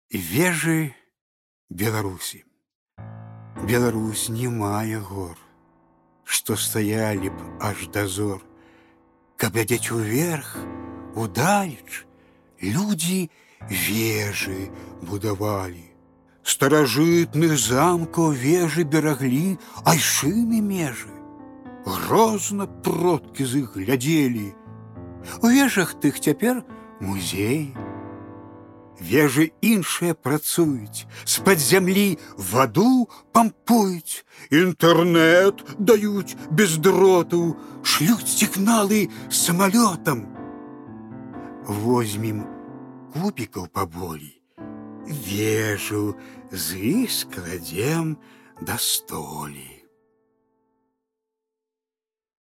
Вежы Беларусі. Беларусь не мае гор, што стаялі б аж дазор. Каб глядзець уверх, удалеч, людзі вежы будавалі. Старажытных замкаў вежы бераглі айшыны межы. Грозна продкі з іх глядзелі. У вежах тых цяпер музей. Вежы іншыя працуюць, з-пад зямлі ваду пампуюць, інтэрнэт даюць без дроту, шлюць сігналы самалётам. Возьмем кубікаў паболей, вежу з іх складзем да столі.